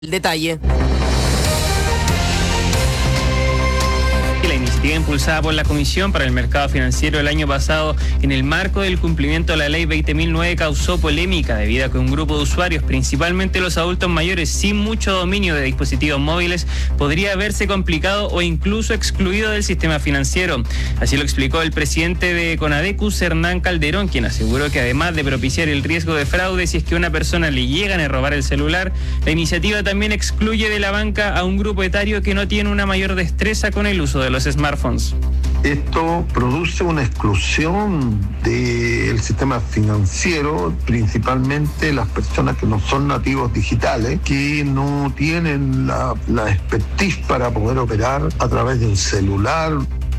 El detalle. La iniciativa impulsada por la Comisión para el Mercado Financiero el año pasado en el marco del cumplimiento de la Ley 20.009 causó polémica debido a que un grupo de usuarios, principalmente los adultos mayores sin mucho dominio de dispositivos móviles, podría haberse complicado o incluso excluido del sistema financiero. Así lo explicó el presidente de Conadecus, Hernán Calderón, quien aseguró que además de propiciar el riesgo de fraude si es que a una persona le llegan a robar el celular, la iniciativa también excluye de la banca a un grupo etario que no tiene una mayor destreza con el uso de los smartphones. Esto produce una exclusión del sistema financiero, principalmente las personas que no son nativos digitales, que no tienen la expertise para poder operar a través del celular.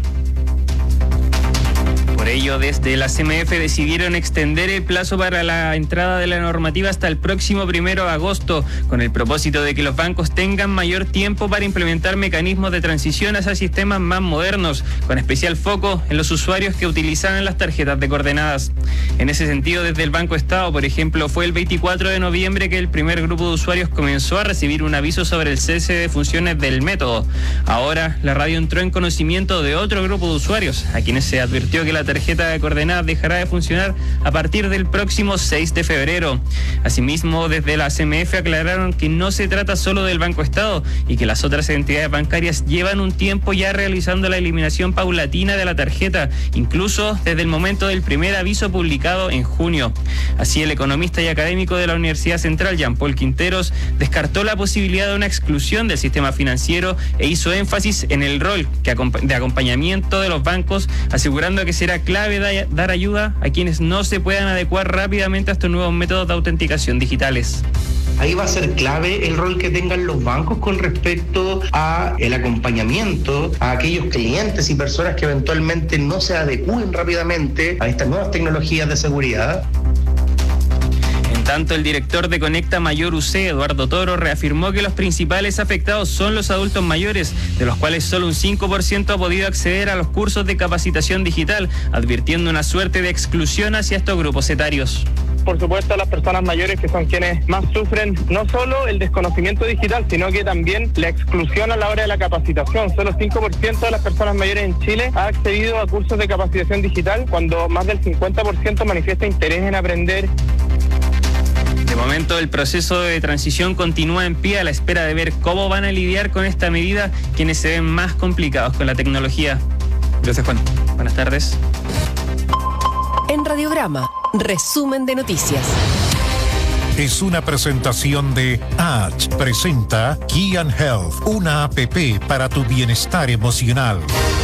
Por ello, desde la CMF decidieron extender el plazo para la entrada de la normativa hasta el próximo 1 de agosto, con el propósito de que los bancos tengan mayor tiempo para implementar mecanismos de transición hacia sistemas más modernos, con especial foco en los usuarios que utilizaban las tarjetas de coordenadas. En ese sentido, desde el Banco Estado, por ejemplo, fue el 24 de noviembre que el primer grupo de usuarios comenzó a recibir un aviso sobre el cese de funciones del método. Ahora, la radio entró en conocimiento de otro grupo de usuarios, a quienes se advirtió que la tarjeta de coordenadas dejará de funcionar a partir del próximo 6 de febrero. Asimismo, desde la CMF aclararon que no se trata solo del Banco Estado y que las otras entidades bancarias llevan un tiempo ya realizando la eliminación paulatina de la tarjeta, incluso desde el momento del primer aviso publicado en junio. Así, el economista y académico de la Universidad Central, Jean-Paul Quinteros, descartó la posibilidad de una exclusión del sistema financiero e hizo énfasis en el rol de acompañamiento de los bancos, asegurando que será clave dar ayuda a quienes no se puedan adecuar rápidamente a estos nuevos métodos de autenticación digitales. Ahí va a ser clave el rol que tengan los bancos con respecto a el acompañamiento a aquellos clientes y personas que eventualmente no se adecúen rápidamente a estas nuevas tecnologías de seguridad. En tanto, el director de Conecta Mayor UC, Eduardo Toro, reafirmó que los principales afectados son los adultos mayores, de los cuales solo un 5% ha podido acceder a los cursos de capacitación digital, advirtiendo una suerte de exclusión hacia estos grupos etarios. Por supuesto, las personas mayores, que son quienes más sufren no solo el desconocimiento digital, sino que también la exclusión a la hora de la capacitación. Solo 5% de las personas mayores en Chile ha accedido a cursos de capacitación digital, cuando más del 50% manifiesta interés en aprender. De momento, el proceso de transición continúa en pie a la espera de ver cómo van a lidiar con esta medida quienes se ven más complicados con la tecnología. Gracias, Juan. Buenas tardes. En Radiograma, resumen de noticias. Es una presentación de H. Presenta Key & Health, una app para tu bienestar emocional.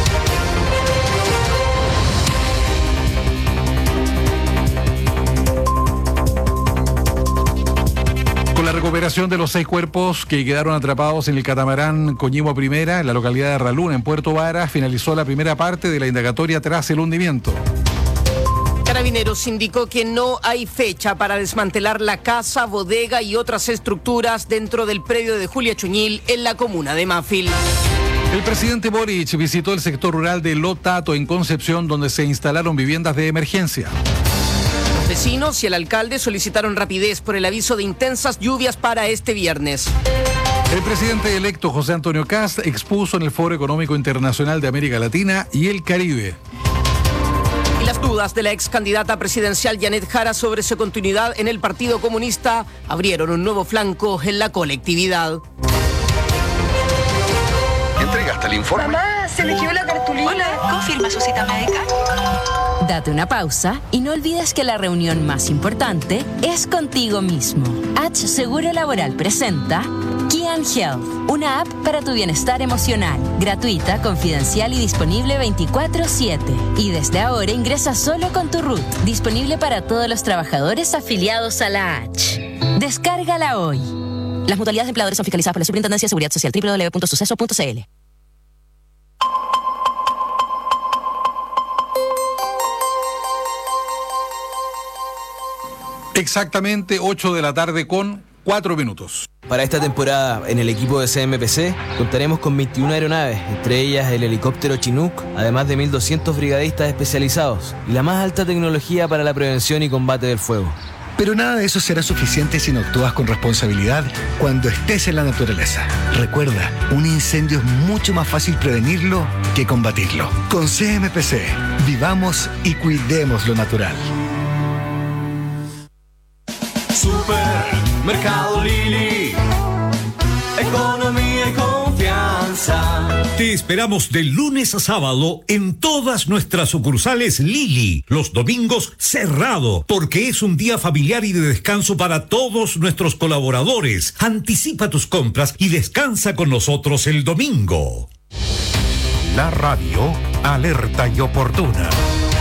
Con la recuperación de los 6 cuerpos que quedaron atrapados en el catamarán Coñimo Primera, en la localidad de Raluna, en Puerto Varas, finalizó la primera parte de la indagatoria tras el hundimiento. Carabineros indicó que no hay fecha para desmantelar la casa, bodega y otras estructuras dentro del predio de Julia Chuñil en la comuna de Mafil. El presidente Boric visitó el sector rural de Lotato en Concepción, donde se instalaron viviendas de emergencia. Los vecinos y el alcalde solicitaron rapidez por el aviso de intensas lluvias para este viernes. El presidente electo José Antonio Kast expuso en el Foro Económico Internacional de América Latina y el Caribe. Y las dudas de la ex candidata presidencial Janet Jara sobre su continuidad en el Partido Comunista abrieron un nuevo flanco en la colectividad. ¿Entregaste el informe? Mamá, se me quedó la cartulina. Hola, ¿confirma su cita médica? Date una pausa y no olvides que la reunión más importante es contigo mismo. H Seguro Laboral presenta Key & Health, una app para tu bienestar emocional, gratuita, confidencial y disponible 24/7. Y desde ahora ingresa solo con tu RUT, disponible para todos los trabajadores afiliados a la H. Descárgala hoy. Las mutualidades de empleadores son fiscalizadas por la Superintendencia de Seguridad Social, www.suceso.cl. Exactamente 8 de la tarde con 4 minutos. Para esta temporada, en el equipo de CMPC, contaremos con 21 aeronaves, entre ellas el helicóptero Chinook, además de 1.200 brigadistas especializados y la más alta tecnología para la prevención y combate del fuego. Pero nada de eso será suficiente si no actúas con responsabilidad cuando estés en la naturaleza. Recuerda, un incendio es mucho más fácil prevenirlo que combatirlo. Con CMPC, vivamos y cuidemos lo natural. Supermercado Lili. Economía y confianza. Te esperamos de lunes a sábado en todas nuestras sucursales Lili. Los domingos cerrado, porque es un día familiar y de descanso para todos nuestros colaboradores. Anticipa tus compras y descansa con nosotros el domingo. La radio, alerta y oportuna.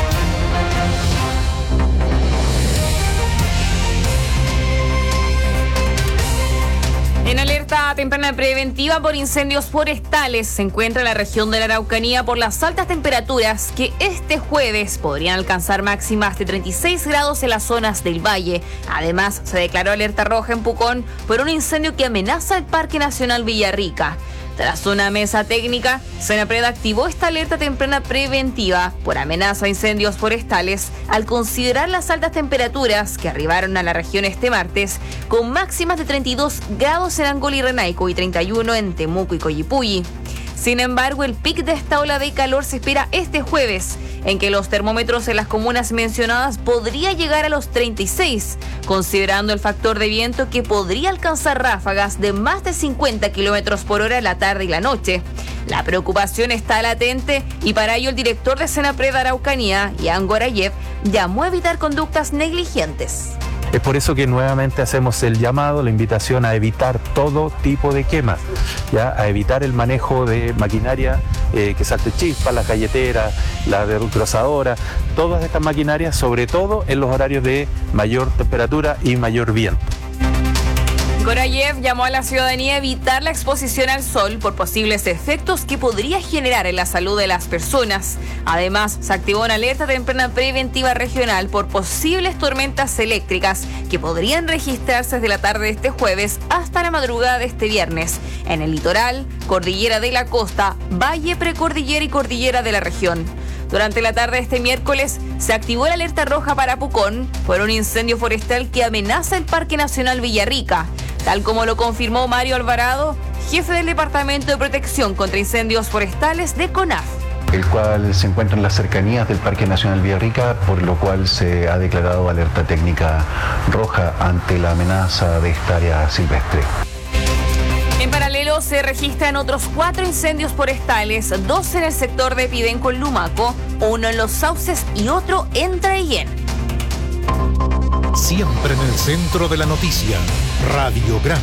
En alerta temprana preventiva por incendios forestales se encuentra la región de la Araucanía por las altas temperaturas que este jueves podrían alcanzar máximas de 36 grados en las zonas del valle. Además, se declaró alerta roja en Pucón por un incendio que amenaza el Parque Nacional Villarrica. Tras una mesa técnica, Senapred activó esta alerta temprana preventiva por amenaza a incendios forestales al considerar las altas temperaturas que arribaron a la región este martes, con máximas de 32 grados en Angola y Renaico y 31 en Temuco y Coyipulli. Sin embargo, el pic de esta ola de calor se espera este jueves, en que los termómetros en las comunas mencionadas podría llegar a los 36, considerando el factor de viento que podría alcanzar ráfagas de más de 50 kilómetros por hora en la tarde y la noche. La preocupación está latente y para ello el director de Senapred Araucanía, Ian Gorayev, llamó a evitar conductas negligentes. Es por eso que nuevamente hacemos el llamado, la invitación a evitar todo tipo de quemas, ¿ya? A evitar el manejo de maquinaria que salte chispas, la galletera, la desgrozadora, todas estas maquinarias, sobre todo en los horarios de mayor temperatura y mayor viento. Gorayev llamó a la ciudadanía a evitar la exposición al sol por posibles efectos que podría generar en la salud de las personas. Además, se activó una alerta temprana preventiva regional por posibles tormentas eléctricas que podrían registrarse desde la tarde de este jueves hasta la madrugada de este viernes en el litoral, cordillera de la costa, valle, precordillera y cordillera de la región. Durante la tarde de este miércoles se activó la alerta roja para Pucón por un incendio forestal que amenaza el Parque Nacional Villarrica, tal como lo confirmó Mario Alvarado, jefe del Departamento de Protección contra Incendios Forestales de CONAF. El cual se encuentra en las cercanías del Parque Nacional Villarrica, por lo cual se ha declarado alerta técnica roja ante la amenaza de esta área silvestre. En paralelo se registran otros 4 incendios forestales, 2 en el sector de Pidenco en Lumaco, 1 en Los Sauces y otro en Traillén. Siempre en el centro de la noticia, Radiograma.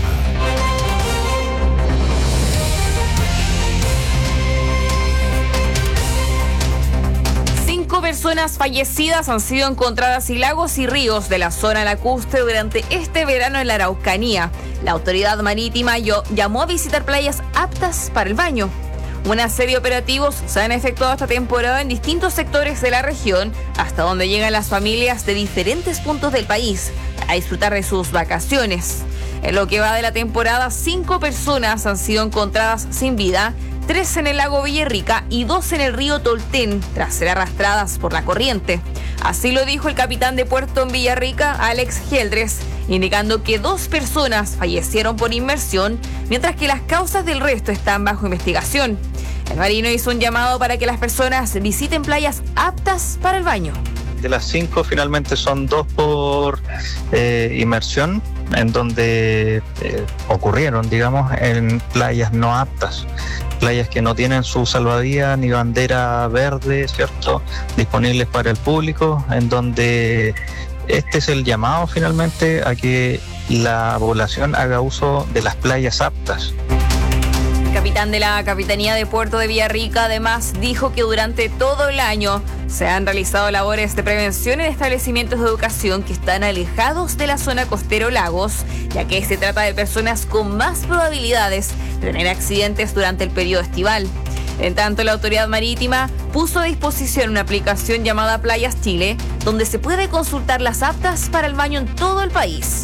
Personas fallecidas han sido encontradas en lagos y ríos de la zona lacustre durante este verano en la Araucanía. La autoridad marítima llamó a visitar playas aptas para el baño. Una serie de operativos se han efectuado esta temporada en distintos sectores de la región, hasta donde llegan las familias de diferentes puntos del país a disfrutar de sus vacaciones. En lo que va de la temporada, 5 personas han sido encontradas sin vida, 3 en el lago Villarrica y 2 en el río Tolten, tras ser arrastradas por la corriente. Así lo dijo el capitán de puerto en Villarrica, Alex Geldres, indicando que 2 personas fallecieron por inmersión, mientras que las causas del resto están bajo investigación. El marino hizo un llamado para que las personas visiten playas aptas para el baño. De las 5 finalmente son 2 por inmersión, en donde ocurrieron, digamos, en playas no aptas. Playas que no tienen su salvavidas ni bandera verde, ¿cierto?, disponibles para el público, en donde este es el llamado finalmente a que la población haga uso de las playas aptas. El capitán de la Capitanía de Puerto de Villarrica además dijo que durante todo el año se han realizado labores de prevención en establecimientos de educación que están alejados de la zona costero lagos, ya que se trata de personas con más probabilidades de tener accidentes durante el periodo estival. En tanto, la autoridad marítima puso a disposición una aplicación llamada Playas Chile, donde se puede consultar las aptas para el baño en todo el país.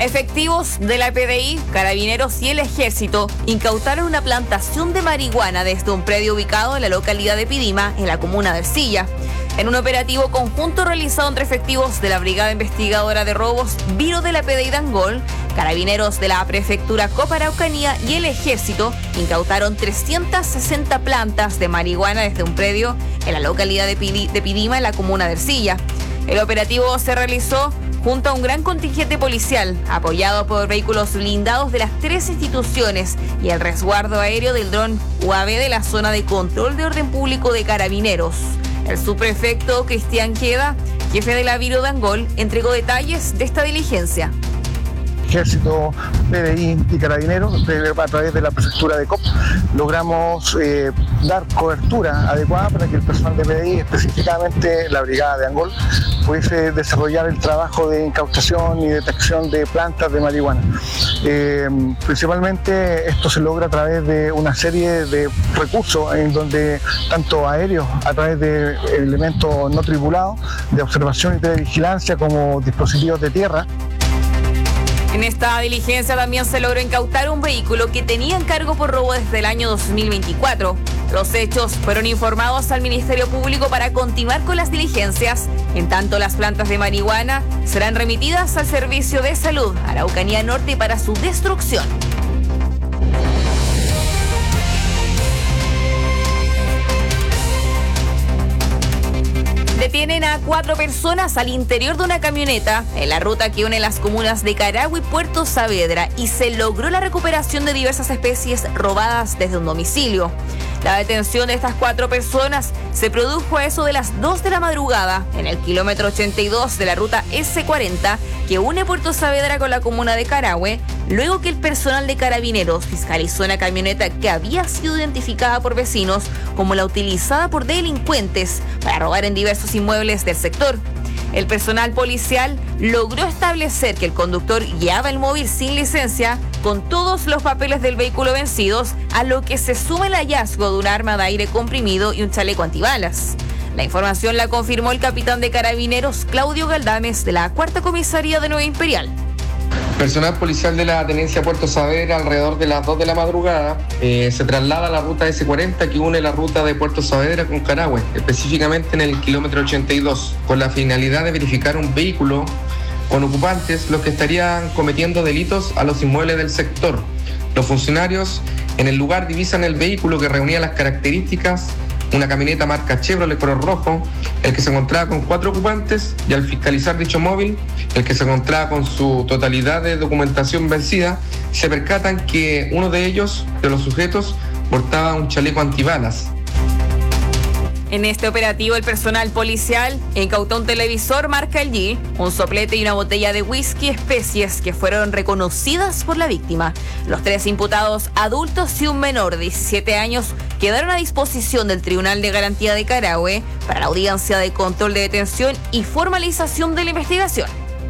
Efectivos de la PDI, Carabineros y el Ejército incautaron una plantación de marihuana desde un predio ubicado en la localidad de Pidima, en la comuna de Ercilla. En un operativo conjunto realizado entre efectivos de la Brigada Investigadora de Robos, Viro de la PDI de Angol, Carabineros de la Prefectura Copa Araucanía y el Ejército incautaron 360 plantas de marihuana desde un predio en la localidad de Pidima, en la comuna de Ercilla. El operativo se realizó junto a un gran contingente policial, apoyado por vehículos blindados de las 3 instituciones y el resguardo aéreo del dron UAV de la zona de control de orden público de Carabineros. El subprefecto Cristian Queda, jefe de la Viro de Angol, entregó detalles de esta diligencia. Ejército, PDI y Carabineros, a través de la prefectura de COP, logramos dar cobertura adecuada para que el personal de PDI, específicamente la Brigada de Angol, pudiese desarrollar el trabajo de incautación y detección de plantas de marihuana. Principalmente esto se logra a través de una serie de recursos en donde tanto aéreos a través de elementos no tripulados, de observación y televigilancia, como dispositivos de tierra. En esta diligencia también se logró incautar un vehículo que tenía en cargo por robo desde el año 2024. Los hechos fueron informados al Ministerio Público para continuar con las diligencias. En tanto, las plantas de marihuana serán remitidas al Servicio de Salud Araucanía Norte para su destrucción. Detienen a 4 personas al interior de una camioneta en la ruta que une las comunas de Carahue y Puerto Saavedra y se logró la recuperación de diversas especies robadas desde un domicilio. La detención de estas 4 personas se produjo a eso de las 2 de la madrugada en el kilómetro 82 de la ruta S40 que une Puerto Saavedra con la comuna de Carahue, luego que el personal de Carabineros fiscalizó una camioneta que había sido identificada por vecinos como la utilizada por delincuentes para robar en diversos inmuebles del sector. El personal policial logró establecer que el conductor guiaba el móvil sin licencia con todos los papeles del vehículo vencidos, a lo que se suma el hallazgo de un arma de aire comprimido y un chaleco antibalas. La información la confirmó el capitán de Carabineros, Claudio Galdames, de la 4ª Comisaría de Nueva Imperial. Personal policial de la Tenencia Puerto Saavedra, alrededor de las 2 de la madrugada, se traslada a la ruta S40 que une la ruta de Puerto Saavedra con Carahue, específicamente en el kilómetro 82, con la finalidad de verificar un vehículo con ocupantes, los que estarían cometiendo delitos a los inmuebles del sector. Los funcionarios en el lugar divisan el vehículo que reunía las características: una camioneta marca Chevrolet color rojo, el que se encontraba con 4 ocupantes, y al fiscalizar dicho móvil, el que se encontraba con su totalidad de documentación vencida, se percatan que uno de ellos, de los sujetos, portaba un chaleco antibalas. En este operativo, el personal policial incautó un televisor marca LG, un soplete y una botella de whisky, especies que fueron reconocidas por la víctima. Los 3 imputados, adultos y un menor de 17 años, quedaron a disposición del Tribunal de Garantía de Carahue para la audiencia de control de detención y formalización de la investigación.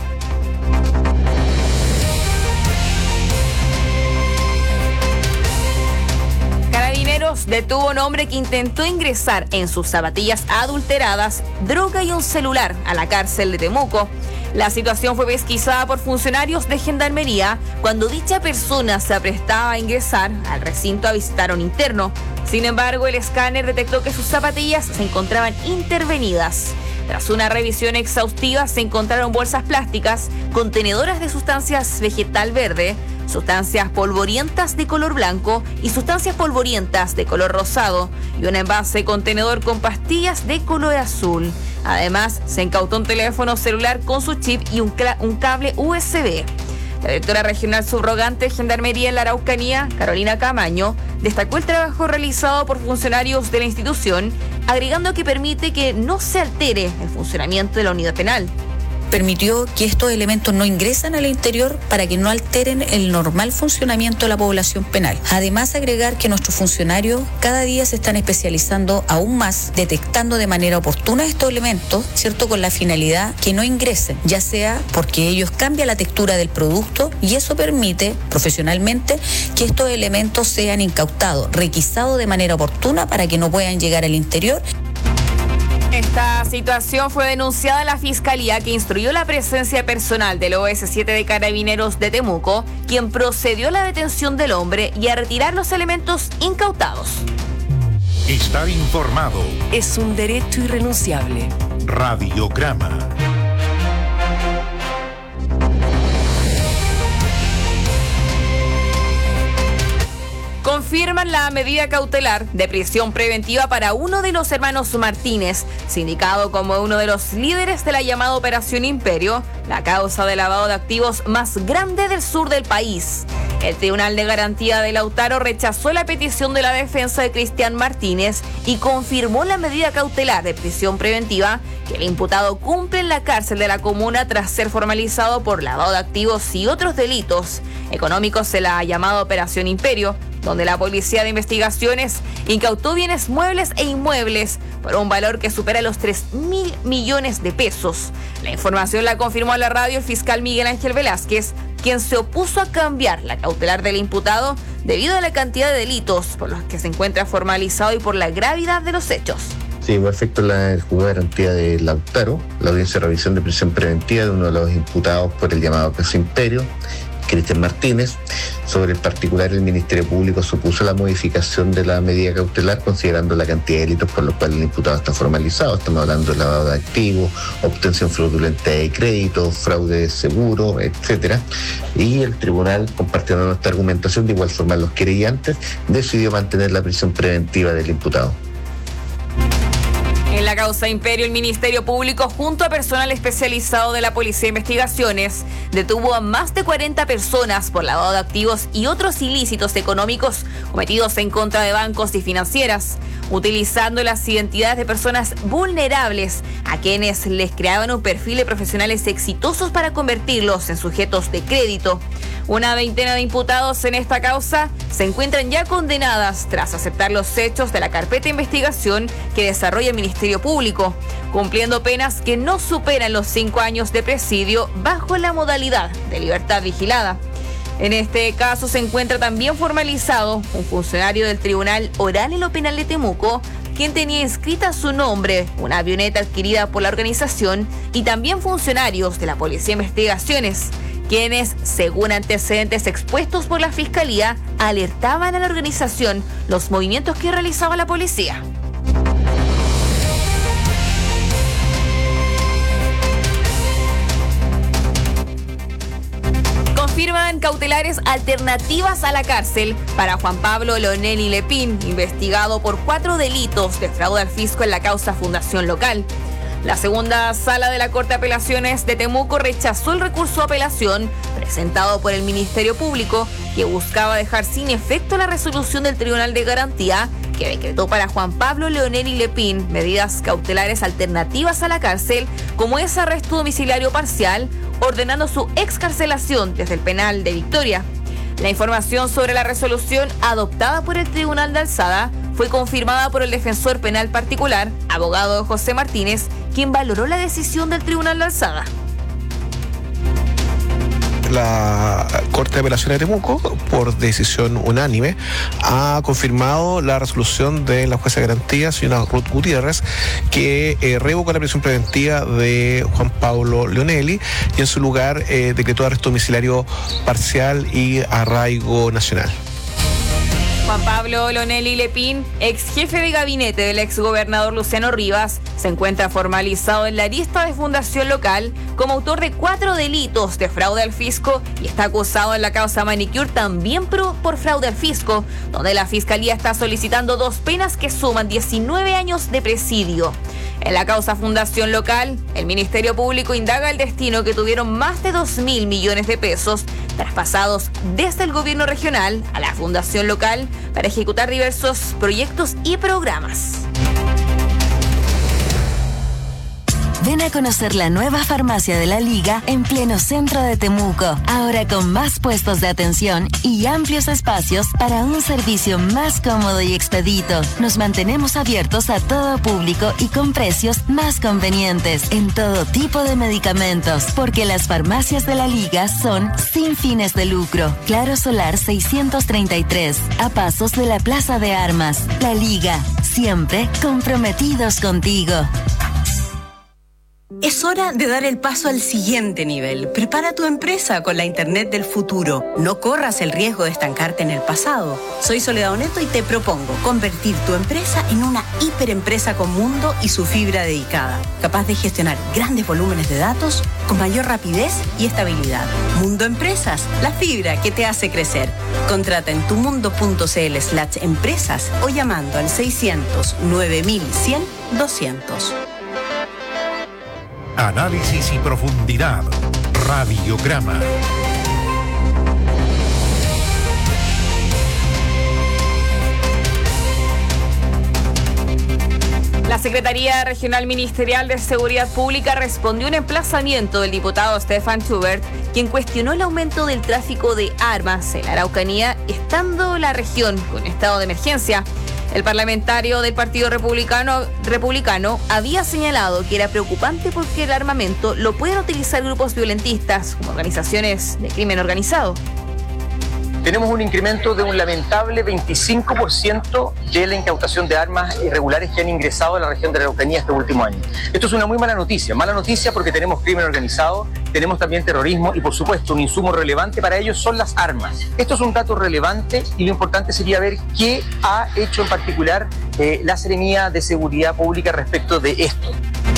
Detuvo a un hombre que intentó ingresar en sus zapatillas adulteradas, droga y un celular a la cárcel de Temuco. La situación fue pesquisada por funcionarios de Gendarmería cuando dicha persona se aprestaba a ingresar al recinto a visitar a un interno. Sin embargo, el escáner detectó que sus zapatillas se encontraban intervenidas. Tras una revisión exhaustiva, se encontraron bolsas plásticas, contenedoras de sustancias vegetal verde, sustancias polvorientas de color blanco y sustancias polvorientas de color rosado, y un envase contenedor con pastillas de color azul. Además, se incautó un teléfono celular con su chip y un cable USB. La directora regional subrogante de Gendarmería en la Araucanía, Carolina Camaño, destacó el trabajo realizado por funcionarios de la institución, agregando que permite que no se altere el funcionamiento de la unidad penal. Permitió que estos elementos no ingresen al interior para que no alteren el normal funcionamiento de la población penal. Además, agregar que nuestros funcionarios cada día se están especializando aún más, detectando de manera oportuna estos elementos, ¿cierto?, con la finalidad que no ingresen, ya sea porque ellos cambian la textura del producto, y eso permite profesionalmente que estos elementos sean incautados, requisados de manera oportuna para que no puedan llegar al interior. Esta situación fue denunciada a la Fiscalía, que instruyó la presencia de personal del OS7 de Carabineros de Temuco, quien procedió a la detención del hombre y a retirar los elementos incautados. Estar informado es un derecho irrenunciable. Radiograma. Confirman la medida cautelar de prisión preventiva para uno de los hermanos Martínez, sindicado como uno de los líderes de la llamada Operación Imperio, la causa de lavado de activos más grande del sur del país. El Tribunal de Garantía de Lautaro rechazó la petición de la defensa de Cristian Martínez y confirmó la medida cautelar de prisión preventiva que el imputado cumple en la cárcel de la comuna tras ser formalizado por lavado de activos y otros delitos económicos en la llamada Operación Imperio, donde la Policía de Investigaciones incautó bienes muebles e inmuebles por un valor que supera los 3.000 millones de pesos. La información la confirmó a la radio el fiscal Miguel Ángel Velázquez, quien se opuso a cambiar la cautelar del imputado debido a la cantidad de delitos por los que se encuentra formalizado y por la gravedad de los hechos. Sí, por efecto la juzgada de garantía de Lautaro, la audiencia de revisión de prisión preventiva de uno de los imputados por el llamado caso Imperio, Cristian Martínez. Sobre el particular, el Ministerio Público supuso la modificación de la medida cautelar considerando la cantidad de delitos por los cuales el imputado está formalizado. Estamos hablando de lavado de activos, obtención fraudulenta de crédito, fraude de seguro, etcétera. Y el tribunal, compartiendo nuestra argumentación, de igual forma los querellantes, decidió mantener la prisión preventiva del imputado. En la causa Imperio, el Ministerio Público, junto a personal especializado de la Policía de Investigaciones, detuvo a más de 40 personas por lavado de activos y otros ilícitos económicos cometidos en contra de bancos y financieras, utilizando las identidades de personas vulnerables a quienes les creaban un perfil de profesionales exitosos para convertirlos en sujetos de crédito. Una veintena de imputados en esta causa se encuentran ya condenadas tras aceptar los hechos de la carpeta de investigación que desarrolla el Ministerio Público, cumpliendo penas que no superan los 5 años de presidio bajo la modalidad de libertad vigilada. En este caso se encuentra también formalizado un funcionario del Tribunal Oral en lo Penal de Temuco, quien tenía inscrita a su nombre una avioneta adquirida por la organización, y también funcionarios de la Policía de Investigaciones, quienes, según antecedentes expuestos por la Fiscalía, alertaban a la organización los movimientos que realizaba la policía. Confirman cautelares alternativas a la cárcel para Juan Pablo Leonelli Lepín, investigado por 4 delitos de fraude al fisco en la causa Fundación Local. La segunda sala de la Corte de Apelaciones de Temuco rechazó el recurso de apelación presentado por el Ministerio Público, que buscaba dejar sin efecto la resolución del Tribunal de Garantía que decretó para Juan Pablo Leonelli Lepín medidas cautelares alternativas a la cárcel, como es arresto domiciliario parcial, ordenando su excarcelación desde el penal de Victoria. La información sobre la resolución adoptada por el Tribunal de Alzada fue confirmada por el defensor penal particular, abogado José Martínez, quien valoró la decisión del Tribunal de Alzada. La Corte de Apelaciones de Temuco, por decisión unánime, ha confirmado la resolución de la jueza de garantía, señora Ruth Gutiérrez, que revocó la prisión preventiva de Juan Pablo Leonelli y en su lugar decretó arresto domiciliario parcial y arraigo nacional. Juan Pablo Leonelli Lepín, ex jefe de gabinete del ex gobernador Luciano Rivas, se encuentra formalizado en la lista de Fundación Local como autor de 4 delitos de fraude al fisco y está acusado en la causa Manicure también por fraude al fisco, donde la Fiscalía está solicitando 2 penas que suman 19 años de presidio. En la causa Fundación Local, el Ministerio Público indaga el destino que tuvieron más de 2.000 millones de pesos traspasados desde el gobierno regional a la Fundación Local para ejecutar diversos proyectos y programas. Ven a conocer la nueva farmacia de la Liga en pleno centro de Temuco, ahora con más puestos de atención y amplios espacios para un servicio más cómodo y expedito. Nos mantenemos abiertos a todo público y con precios más convenientes en todo tipo de medicamentos, porque las farmacias de la Liga son sin fines de lucro. Claro Solar 633, a pasos de la Plaza de Armas. La Liga, siempre comprometidos contigo. Es hora de dar el paso al siguiente nivel. Prepara tu empresa con la Internet del futuro. No corras el riesgo de estancarte en el pasado. Soy Soledad Oneto y te propongo convertir tu empresa en una hiperempresa con mundo y su fibra dedicada, capaz de gestionar grandes volúmenes de datos con mayor rapidez y estabilidad. Mundo Empresas, la fibra que te hace crecer. Contrata en tumundo.cl/empresas o llamando al 600 9100 200. Análisis y profundidad. Radiograma. La Secretaría Regional Ministerial de Seguridad Pública respondió a un emplazamiento del diputado Stefan Schubert, quien cuestionó el aumento del tráfico de armas en la Araucanía, estando la región con estado de emergencia. El parlamentario del Partido Republicano había señalado que era preocupante porque el armamento lo pueden utilizar grupos violentistas como organizaciones de crimen organizado. Tenemos un incremento de un lamentable 25% de la incautación de armas irregulares que han ingresado a la región de la Araucanía este último año. Esto es una muy mala noticia porque tenemos crimen organizado, tenemos también terrorismo y por supuesto un insumo relevante para ellos son las armas. Esto es un dato relevante y lo importante sería ver qué ha hecho en particular la Seremía de Seguridad Pública respecto de esto.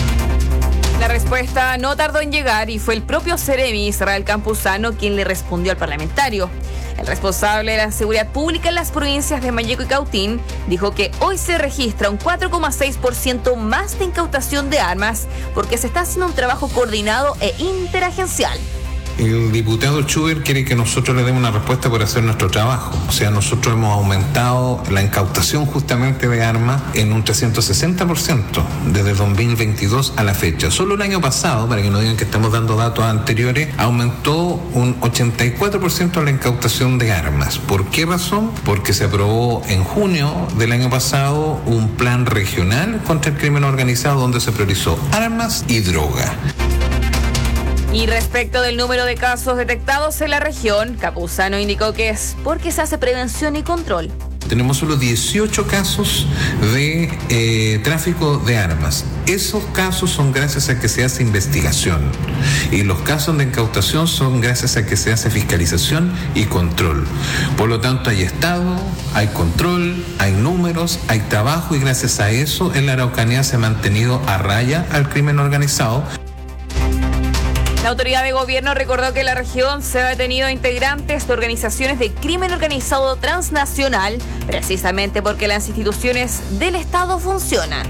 La respuesta no tardó en llegar y fue el propio Seremi, Israel Campuzano, quien le respondió al parlamentario. El responsable de la seguridad pública en las provincias de Mayeco y Cautín dijo que hoy se registra un 4,6% más de incautación de armas porque se está haciendo un trabajo coordinado e interagencial. El diputado Schubert quiere que nosotros le demos una respuesta por hacer nuestro trabajo. O sea, nosotros hemos aumentado la incautación justamente de armas en un 360% desde el 2022 a la fecha. Solo el año pasado, para que no digan que estamos dando datos anteriores, aumentó un 84% la incautación de armas. ¿Por qué razón? Porque se aprobó en junio del año pasado un plan regional contra el crimen organizado donde se priorizó armas y droga. Y respecto del número de casos detectados en la región, Campuzano indicó que es porque se hace prevención y control. Tenemos solo 18 casos de tráfico de armas. Esos casos son gracias a que se hace investigación. Y los casos de incautación son gracias a que se hace fiscalización y control. Por lo tanto, hay Estado, hay control, hay números, hay trabajo y gracias a eso en la Araucanía se ha mantenido a raya al crimen organizado. La autoridad de gobierno recordó que la región se ha detenido a integrantes de organizaciones de crimen organizado transnacional, precisamente porque las instituciones del Estado funcionan.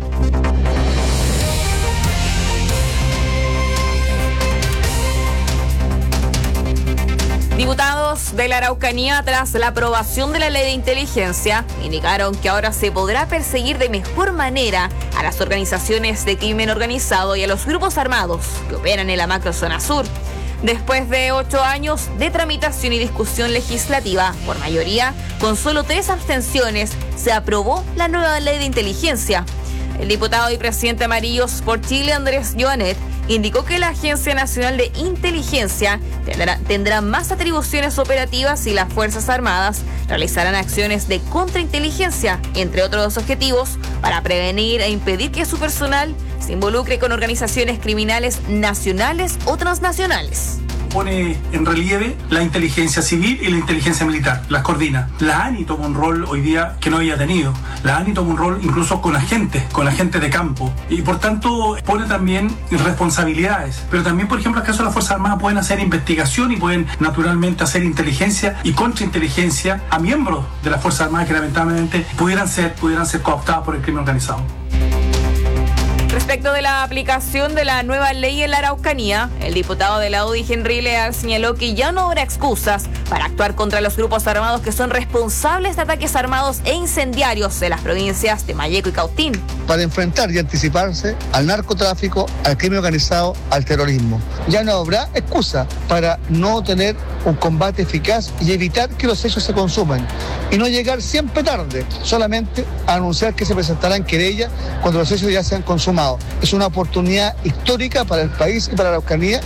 Diputados de la Araucanía, tras la aprobación de la ley de inteligencia, indicaron que ahora se podrá perseguir de mejor manera a las organizaciones de crimen organizado y a los grupos armados que operan en la macrozona sur. Después de 8 años de tramitación y discusión legislativa, por mayoría, con solo 3 abstenciones, se aprobó la nueva ley de inteligencia. El diputado y presidente Amarillos por Chile, Andrés Joanet, indicó que la Agencia Nacional de Inteligencia tendrá más atribuciones operativas y las Fuerzas Armadas realizarán acciones de contrainteligencia, entre otros objetivos, para prevenir e impedir que su personal se involucre con organizaciones criminales nacionales o transnacionales. Pone en relieve la inteligencia civil y la inteligencia militar, las coordina. La ANI toma un rol hoy día que no había tenido. La ANI toma un rol incluso con la gente de campo. Y por tanto pone también responsabilidades. Pero también, por ejemplo, en el caso de las Fuerzas Armadas pueden hacer investigación y pueden naturalmente hacer inteligencia y contrainteligencia a miembros de las Fuerzas Armadas que lamentablemente pudieran ser cooptados por el crimen organizado. Respecto de la aplicación de la nueva ley en la Araucanía, el diputado de la UDI, Henry Leal, señaló que ya no habrá excusas para actuar contra los grupos armados que son responsables de ataques armados e incendiarios en las provincias de Mayeco y Cautín. Para enfrentar y anticiparse al narcotráfico, al crimen organizado, al terrorismo. Ya no habrá excusa para no tener un combate eficaz y evitar que los hechos se consuman. Y no llegar siempre tarde, solamente a anunciar que se presentarán querellas cuando los hechos ya se han consumado. Es una oportunidad histórica para el país y para la Araucanía.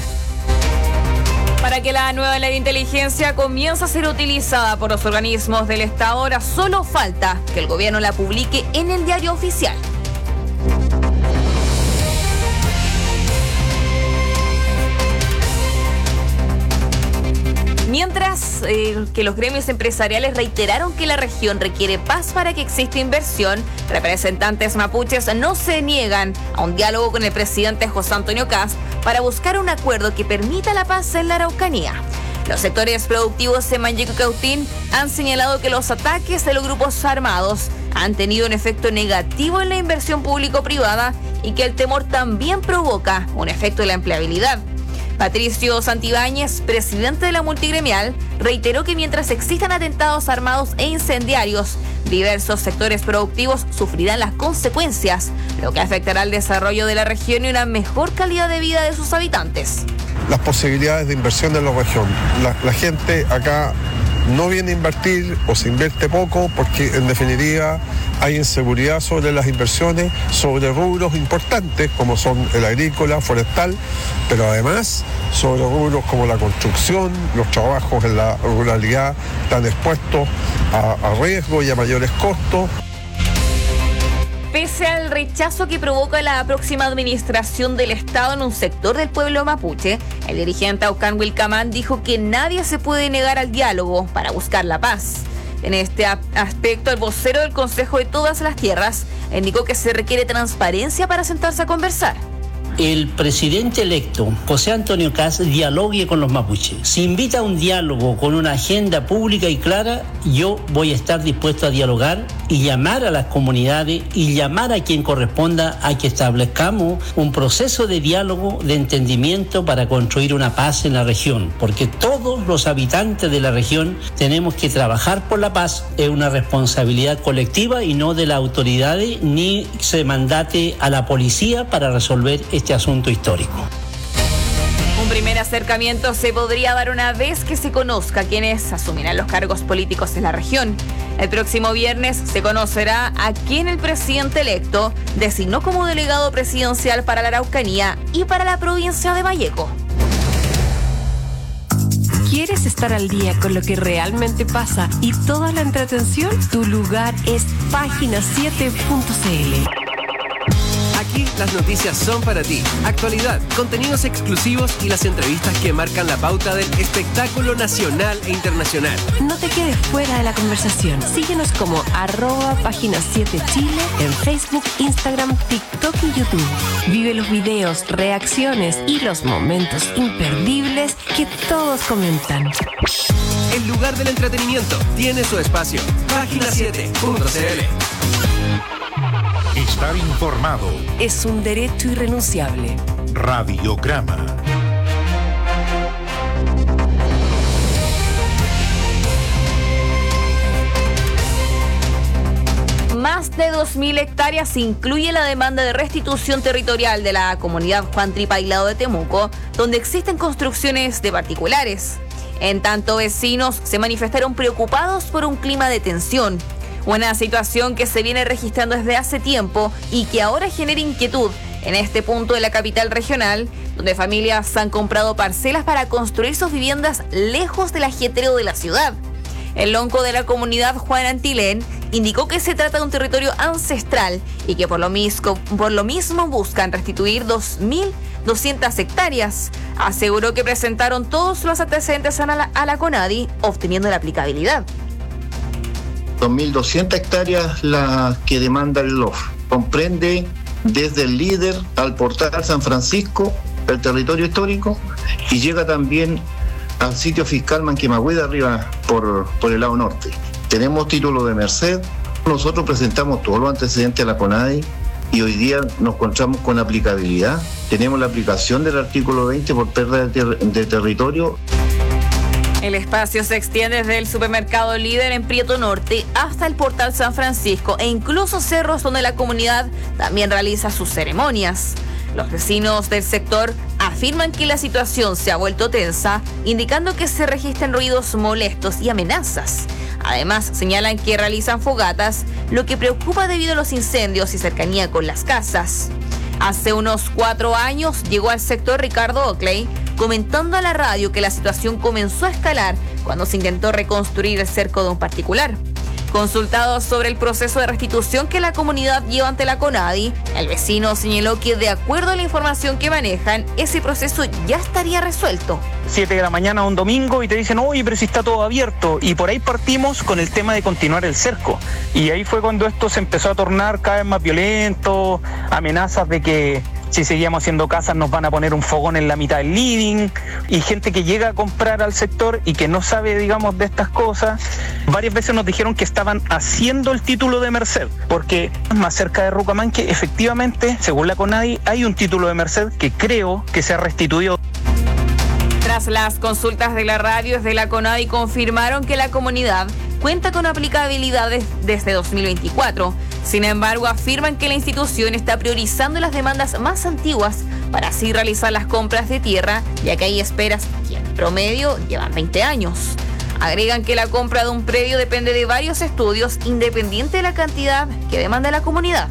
Para que la nueva ley de inteligencia comience a ser utilizada por los organismos del Estado, ahora solo falta que el gobierno la publique en el diario oficial. que los gremios empresariales reiteraron que la región requiere paz para que exista inversión, representantes mapuches no se niegan a un diálogo con el presidente José Antonio Kast para buscar un acuerdo que permita la paz en la Araucanía. Los sectores productivos de Mayeco y Cautín han señalado que los ataques de los grupos armados han tenido un efecto negativo en la inversión público-privada y que el temor también provoca un efecto en la empleabilidad. Patricio Santibáñez, presidente de la multigremial, reiteró que mientras existan atentados armados e incendiarios, diversos sectores productivos sufrirán las consecuencias, lo que afectará al desarrollo de la región y una mejor calidad de vida de sus habitantes. Las posibilidades de inversión en la región. La gente acá no viene a invertir o se invierte poco porque en definitiva hay inseguridad sobre las inversiones, sobre rubros importantes como son el agrícola, forestal, pero además sobre rubros como la construcción, los trabajos en la ruralidad están expuestos a riesgo y a mayores costos. Pese al rechazo que provoca la próxima administración del Estado en un sector del pueblo mapuche, el dirigente Aucán Wilcamán dijo que nadie se puede negar al diálogo para buscar la paz. En este aspecto, el vocero del Consejo de Todas las Tierras indicó que se requiere transparencia para sentarse a conversar. El presidente electo, José Antonio Kast, dialogue con los mapuches. Si invita a un diálogo con una agenda pública y clara, yo voy a estar dispuesto a dialogar y llamar a las comunidades y llamar a quien corresponda a que establezcamos un proceso de diálogo, de entendimiento para construir una paz en la región, porque todos los habitantes de la región tenemos que trabajar por la paz. Es una responsabilidad colectiva y no de las autoridades ni se mandate a la policía para resolver este asunto histórico. Un primer acercamiento se podría dar una vez que se conozca quiénes asumirán los cargos políticos en la región. El próximo viernes se conocerá a quién el presidente electo designó como delegado presidencial para la Araucanía y para la provincia de Mayeco. ¿Quieres estar al día con lo que realmente pasa y toda la entretención? Tu lugar es página7.cl. Aquí las noticias son para ti. Actualidad, contenidos exclusivos y las entrevistas que marcan la pauta del espectáculo nacional e internacional. No te quedes fuera de la conversación. Síguenos como @página7chile en Facebook, Instagram, TikTok y YouTube. Vive los videos, reacciones y los momentos imperdibles que todos comentan. El lugar del entretenimiento tiene su espacio. Página7.cl. Estar informado es un derecho irrenunciable. Radiograma. Más de 2.000 hectáreas incluye la demanda de restitución territorial de la comunidad Juan Tripailado de Temuco, donde existen construcciones de particulares. En tanto, vecinos se manifestaron preocupados por un clima de tensión. Una situación que se viene registrando desde hace tiempo y que ahora genera inquietud en este punto de la capital regional, donde familias han comprado parcelas para construir sus viviendas lejos del ajetreo de la ciudad. El lonco de la comunidad, Juan Antilén, indicó que se trata de un territorio ancestral y que por lo mismo buscan restituir 2.200 hectáreas. Aseguró que presentaron todos los antecedentes a la CONADI, obteniendo la aplicabilidad. 2.200 hectáreas la que demanda el LOF. Comprende desde el líder al portal San Francisco, el territorio histórico, y llega también al sitio fiscal Manquemagüey de arriba por el lado norte. Tenemos título de merced. Nosotros presentamos todos los antecedentes a la CONADI y hoy día nos encontramos con aplicabilidad. Tenemos la aplicación del artículo 20 por pérdida de territorio. El espacio se extiende desde el supermercado Líder en Prieto Norte hasta el portal San Francisco e incluso cerros donde la comunidad también realiza sus ceremonias. Los vecinos del sector afirman que la situación se ha vuelto tensa, indicando que se registran ruidos molestos y amenazas. Además, señalan que realizan fogatas, lo que preocupa debido a los incendios y cercanía con las casas. Hace unos 4 años llegó al sector Ricardo Oakley, comentando a la radio que la situación comenzó a escalar cuando se intentó reconstruir el cerco de un particular. Consultado sobre el proceso de restitución que la comunidad lleva ante la CONADI, el vecino señaló que de acuerdo a la información que manejan, ese proceso ya estaría resuelto. 7 de la mañana un domingo y te dicen, oye, pero si está todo abierto. Y por ahí partimos con el tema de continuar el cerco. Y ahí fue cuando esto se empezó a tornar cada vez más violento, amenazas de que si seguíamos haciendo casas nos van a poner un fogón en la mitad del living, y gente que llega a comprar al sector y que no sabe, digamos, de estas cosas. Varias veces nos dijeron que estaban haciendo el título de Merced, porque más cerca de Rucamanque, efectivamente, según la CONADI, hay un título de Merced que creo que se ha restituido. Tras las consultas de la radio desde la CONADI confirmaron que la comunidad cuenta con aplicabilidades desde 2024. Sin embargo, afirman que la institución está priorizando las demandas más antiguas para así realizar las compras de tierra, ya que hay esperas que en promedio llevan 20 años. Agregan que la compra de un predio depende de varios estudios, independiente de la cantidad que demanda la comunidad.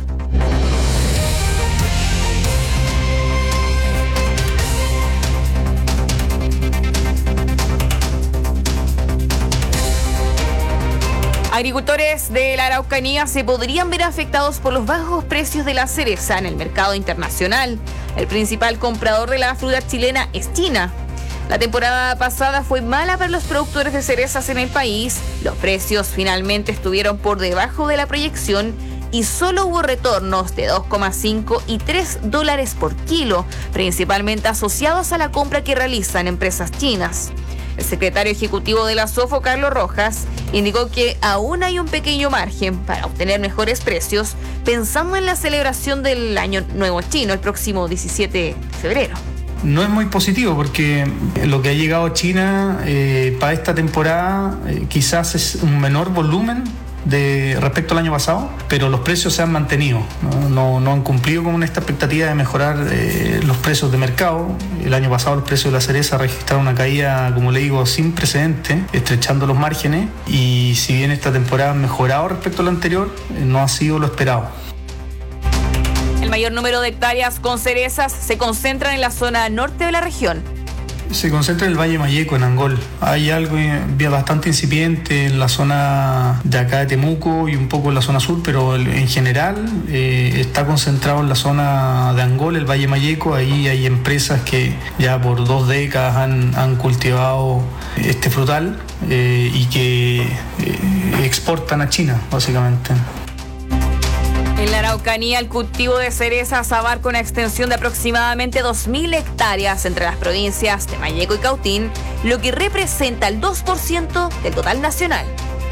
Agricultores de la Araucanía se podrían ver afectados por los bajos precios de la cereza en el mercado internacional. El principal comprador de la fruta chilena es China. La temporada pasada fue mala para los productores de cerezas en el país. Los precios finalmente estuvieron por debajo de la proyección y solo hubo retornos de 2,5 y $3 por kilo, principalmente asociados a la compra que realizan empresas chinas. El secretario ejecutivo de la SOFO, Carlos Rojas, indicó que aún hay un pequeño margen para obtener mejores precios, pensando en la celebración del Año Nuevo Chino el próximo 17 de febrero. No es muy positivo porque lo que ha llegado a China para esta temporada quizás es un menor volumen respecto al año pasado, pero los precios se han mantenido, no han cumplido con esta expectativa de mejorar los precios de mercado. El año pasado los precios de la cereza registraron una caída, como le digo, sin precedente, estrechando los márgenes, y si bien esta temporada ha mejorado respecto a la anterior, no ha sido lo esperado. El mayor número de hectáreas con cerezas se concentran en la zona norte de la región. Se concentra en el Valle Mayeco, en Angol. Hay algo bastante incipiente en la zona de acá de Temuco y un poco en la zona sur, pero en general está concentrado en la zona de Angol, el Valle Mayeco. Ahí hay empresas que ya por 2 décadas han cultivado este frutal y que exportan a China, básicamente. En la Araucanía, el cultivo de cerezas abarca una extensión de aproximadamente 2.000 hectáreas entre las provincias de Mayeco y Cautín, lo que representa el 2% del total nacional.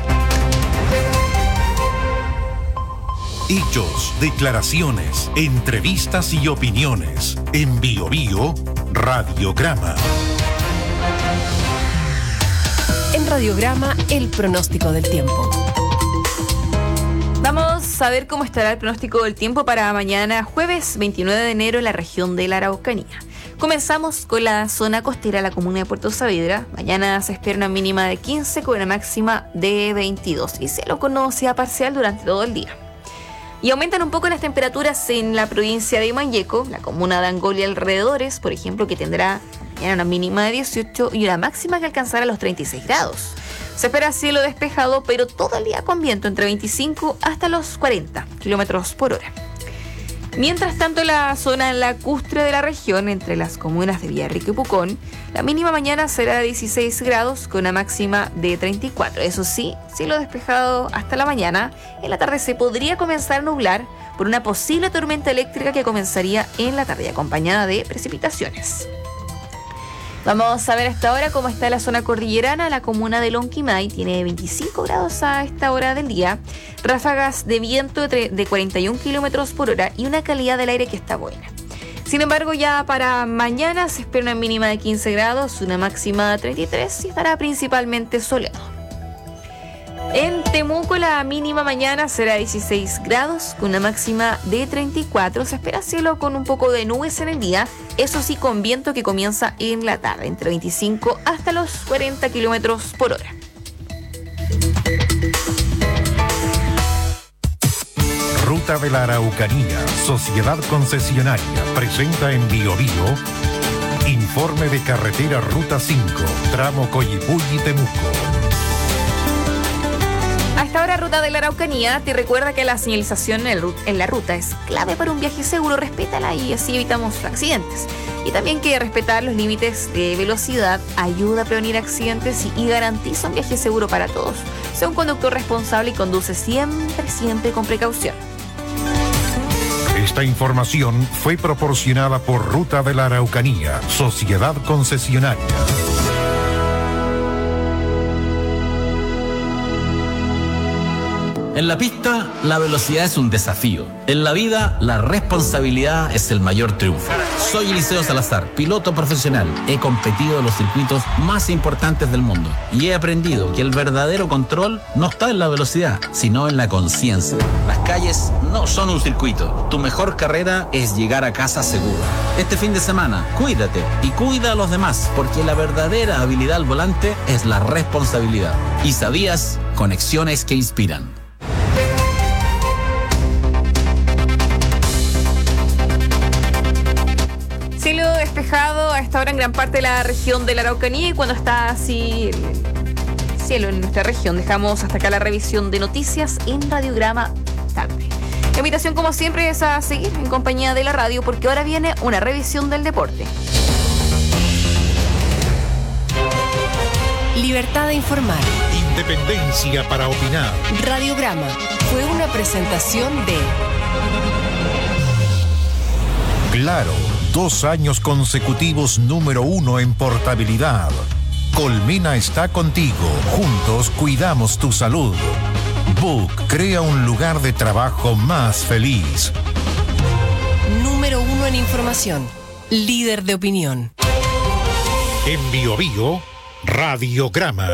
Hechos, declaraciones, entrevistas y opiniones. En Bio Bio, Radiograma. En Radiograma, el pronóstico del tiempo. Vamos a ver cómo estará el pronóstico del tiempo para mañana, jueves 29 de enero, en la región de la Araucanía. Comenzamos con la zona costera, la comuna de Puerto Saavedra. Mañana se espera una mínima de 15 con una máxima de 22 y cielo con nubosidad parcial durante todo el día. Y aumentan un poco las temperaturas en la provincia de Mayeco, la comuna de Angol y alrededores, por ejemplo, que tendrá mañana una mínima de 18 y una máxima que alcanzará los 36 grados. Se espera cielo despejado, pero todo el día con viento entre 25 hasta los 40 kilómetros por hora. Mientras tanto, en la zona lacustre de la región, entre las comunas de Villarrica y Pucón, la mínima mañana será de 16 grados con una máxima de 34. Eso sí, cielo despejado hasta la mañana. En la tarde se podría comenzar a nublar por una posible tormenta eléctrica que comenzaría en la tarde, acompañada de precipitaciones. Vamos a ver hasta ahora cómo está la zona cordillerana. La comuna de Lonquimay tiene 25 grados a esta hora del día, ráfagas de viento de 41 kilómetros por hora y una calidad del aire que está buena. Sin embargo, ya para mañana se espera una mínima de 15 grados, una máxima de 33 y estará principalmente soleado. En Temuco la mínima mañana será 16 grados con una máxima de 34. Se espera cielo con un poco de nubes en el día, eso sí con viento que comienza en la tarde, entre 25 hasta los 40 kilómetros por hora. Ruta de la Araucanía, Sociedad Concesionaria, presenta en Bio Bio informe de carretera Ruta 5, tramo Coyipulli-Temuco. A esta hora, Ruta de la Araucanía te recuerda que la señalización en la ruta es clave para un viaje seguro. Respétala y así evitamos accidentes. Y también que respetar los límites de velocidad ayuda a prevenir accidentes y garantiza un viaje seguro para todos. Sea un conductor responsable y conduce siempre con precaución. Esta información fue proporcionada por Ruta de la Araucanía, Sociedad Concesionaria. En la pista, la velocidad es un desafío. En la vida, la responsabilidad es el mayor triunfo. Soy Eliseo Salazar, piloto profesional. He competido en los circuitos más importantes del mundo y he aprendido que el verdadero control no está en la velocidad, sino en la conciencia. Las calles no son un circuito. Tu mejor carrera es llegar a casa seguro. Este fin de semana, cuídate y cuida a los demás, porque la verdadera habilidad al volante es la responsabilidad. ¿Y sabías? Conexiones que inspiran. Cielo despejado a esta hora en gran parte de la región de la Araucanía, y cuando está así el cielo en nuestra región, dejamos hasta acá la revisión de noticias en Radiograma Tarde. La invitación, como siempre, es a seguir en compañía de la radio, porque ahora viene una revisión del deporte. Libertad de informar. Independencia para opinar. Radiograma fue una presentación de Claro, 2 años consecutivos número 1 en portabilidad. Colmena está contigo. Juntos cuidamos tu salud. Book crea un lugar de trabajo más feliz. Número 1 en información. Líder de opinión. En Bio Bio, Radiograma.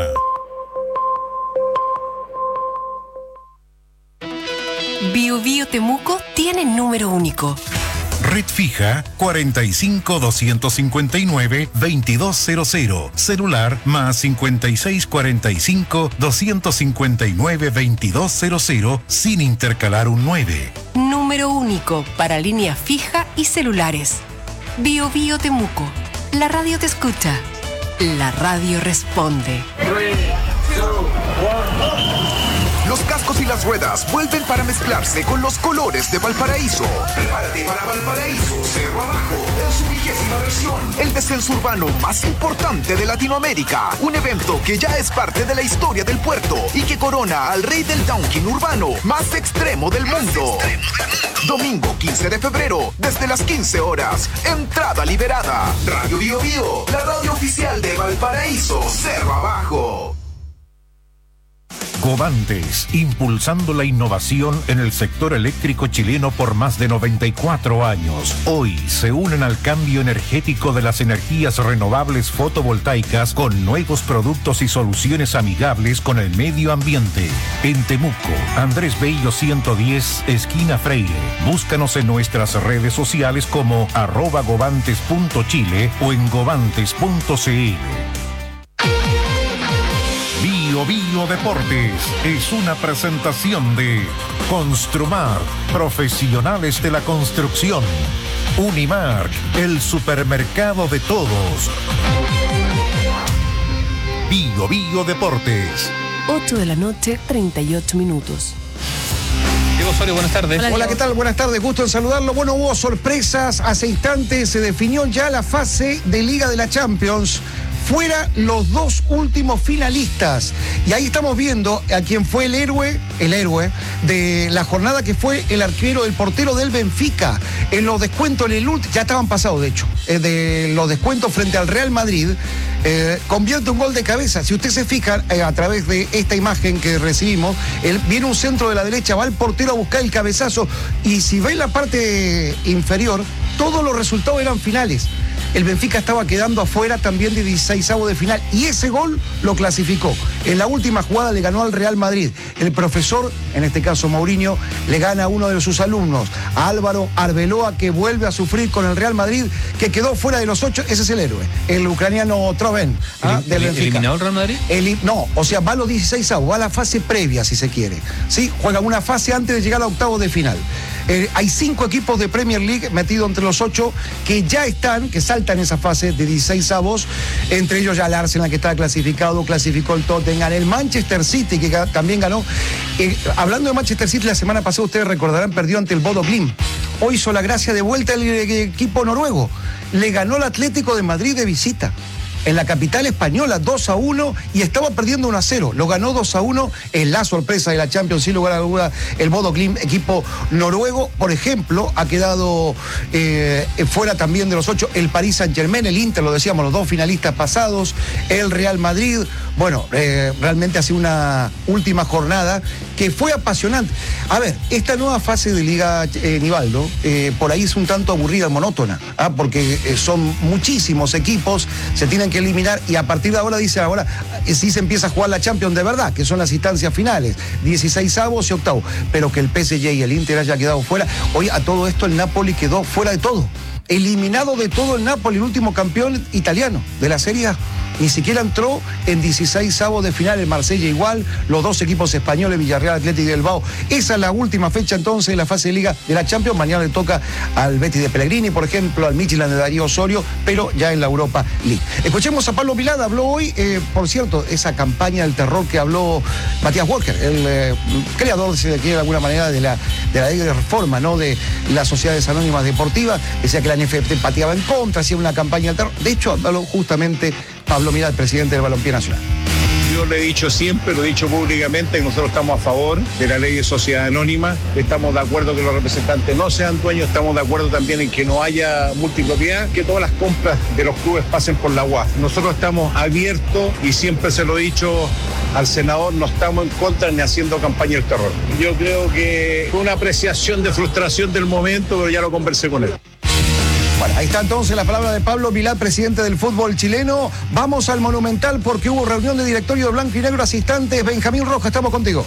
Bio Bio Temuco tiene número único. Red fija 45-259-2200. Celular más 5645-259-2200 sin intercalar un 9. Número único para línea fija y celulares. Bio Bio Temuco. La radio te escucha. La radio responde. 3, 2, 1. Los cascos y las ruedas vuelven para mezclarse con los colores de Valparaíso. Prepárate para Valparaíso Cerro Abajo en su 20ª versión. El descenso urbano más importante de Latinoamérica. Un evento que ya es parte de la historia del puerto y que corona al rey del downhill urbano más extremo del mundo. Domingo 15 de febrero, desde las 15 horas. Entrada liberada. Radio Bio Bio, la radio oficial de Valparaíso Cerro Abajo. Govantes, impulsando la innovación en el sector eléctrico chileno por más de 94 años. Hoy se unen al cambio energético de las energías renovables fotovoltaicas con nuevos productos y soluciones amigables con el medio ambiente. En Temuco, Andrés Bello 110, esquina Freire. Búscanos en nuestras redes sociales como @govantes.chile o en govantes.cl. Bio Bio Deportes es una presentación de Construmar, profesionales de la construcción. Unimark, el supermercado de todos. Bio Bio Deportes. 8 de la noche, 38 minutos. Diego Osorio, buenas tardes. Hola, ¿qué tal? Buenas tardes, gusto en saludarlo. Bueno, hubo sorpresas. Hace instantes se definió ya la fase de Liga de la Champions. Fuera los 2 últimos finalistas. Y ahí estamos viendo a quien fue el héroe de la jornada, que fue el arquero, el portero del Benfica. En los descuentos, ya estaban pasados, de hecho, de los descuentos frente al Real Madrid, convierte un gol de cabeza. Si usted se fija, a través de esta imagen que recibimos, viene un centro de la derecha, va el portero a buscar el cabezazo, y si ve la parte inferior, todos los resultados eran finales. El Benfica estaba quedando afuera también de 16avos de final, y ese gol lo clasificó. En la última jugada le ganó al Real Madrid. El profesor, en este caso Mourinho, le gana a uno de sus alumnos, a Álvaro Arbeloa, que vuelve a sufrir con el Real Madrid, que quedó fuera de los 8. Ese es el héroe, el ucraniano Troven, del Benfica. ¿Eliminado el Real Madrid? No, o sea, va a los 16avos, va a la fase previa, si se quiere. ¿Sí? Juega una fase antes de llegar a octavos de final. Hay 5 equipos de Premier League metidos entre los 8 que ya están, que saltan esa fase de 16avos, entre ellos ya el Arsenal, que está clasificado, clasificó el Tottenham, el Manchester City, que también ganó. Hablando de Manchester City, la semana pasada, ustedes recordarán, perdió ante el Bodo Glimt. Hoy hizo la gracia de vuelta el equipo noruego. Le ganó al Atlético de Madrid de visita en la capital española, 2-1, y estaba perdiendo 1-0. Lo ganó 2-1, es la sorpresa de la Champions, sin lugar a duda, el Bodo Glimt, equipo noruego. Por ejemplo, ha quedado fuera también de los 8 el Paris Saint-Germain, el Inter, lo decíamos, los 2 finalistas pasados, el Real Madrid. Bueno, realmente ha sido una última jornada que fue apasionante. A ver, esta nueva fase de Liga, Nivaldo, por ahí es un tanto aburrida, monótona, porque son muchísimos equipos, se tienen que eliminar, y a partir de ahora sí se empieza a jugar la Champions de verdad, que son las instancias finales, 16avos y octavos, pero que el PSG y el Inter haya quedado fuera. Hoy a todo esto el Napoli quedó fuera de todo, eliminado de todo el Napoli, el último campeón italiano de la Serie A. Ni siquiera entró en 16avos de final, el Marsella igual, los 2 equipos españoles, Villarreal, Atlético y Bilbao. Esa es la última fecha entonces de la fase de Liga de la Champions. Mañana le toca al Betis de Pellegrini, por ejemplo, al Midtjylland de Darío Osorio, pero ya en la Europa League. Escuchemos a Pablo Milad, habló hoy, por cierto, esa campaña del terror que habló Matías Walker, el creador, si se quiere de alguna manera, de la ley de reforma, ¿no?, de las sociedades anónimas deportivas. Decía que la NFP pateaba en contra, hacía una campaña del terror. De hecho, habló justamente Pablo Milad, presidente del Balompié Nacional. Yo le he dicho siempre, lo he dicho públicamente, que nosotros estamos a favor de la ley de sociedad anónima, estamos de acuerdo que los representantes no sean dueños, estamos de acuerdo también en que no haya multipropiedad, que todas las compras de los clubes pasen por la UAF. Nosotros estamos abiertos, y siempre se lo he dicho al senador, no estamos en contra ni haciendo campaña del terror. Yo creo que fue una apreciación de frustración del momento, pero ya lo conversé con él. Bueno, ahí está entonces la palabra de Pablo Milad, presidente del fútbol chileno. Vamos al Monumental porque hubo reunión de directorio de Blanco y Negro hace instantes. Benjamín Rojas, estamos contigo.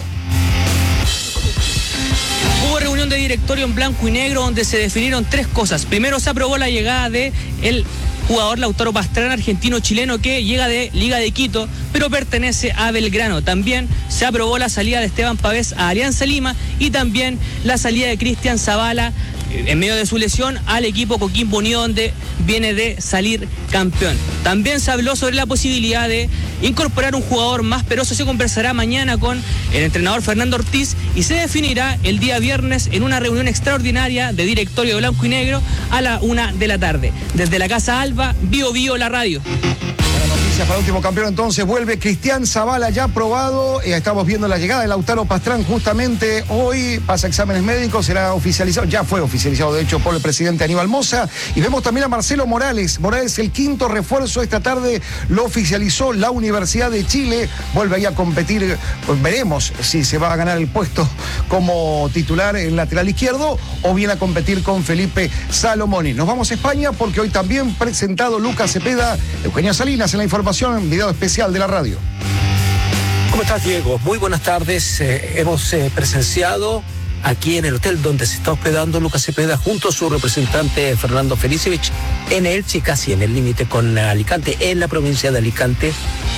Hubo reunión de directorio en Blanco y Negro donde se definieron 3 cosas. Primero, se aprobó la llegada de el jugador Lautaro Pastrana, argentino-chileno, que llega de Liga de Quito, pero pertenece a Belgrano. También se aprobó la salida de Esteban Pavés a Alianza Lima y también la salida de Cristian Zavala, en medio de su lesión, al equipo Coquimbo Unido, donde viene de salir campeón. También se habló sobre la posibilidad de incorporar un jugador más, pero eso se conversará mañana con el entrenador Fernando Ortiz y se definirá el día viernes en una reunión extraordinaria de directorio de Blanco y Negro a la 1 de la tarde. Desde la Casa Alba, Bio Bio, la radio. Para el último campeón entonces vuelve Cristian Zavala, ya aprobado. Estamos viendo la llegada de Lautaro Pastrán justamente hoy, pasa exámenes médicos, será oficializado, ya fue oficializado de hecho por el presidente Aníbal Mosa. Y vemos también a Marcelo Morales, el 5º refuerzo esta tarde, lo oficializó la Universidad de Chile, vuelve ahí a competir, pues veremos si se va a ganar el puesto como titular en lateral izquierdo o viene a competir con Felipe Salomoni. Nos vamos a España porque hoy también presentado Lucas Cepeda, Eugenia Salinas en la información, video especial de la radio. ¿Cómo estás, Diego? Muy buenas tardes. Hemos presenciado aquí en el hotel donde se está hospedando Lucas Cepeda junto a su representante Fernando Felicevich en Elche, casi en el límite con Alicante, en la provincia de Alicante.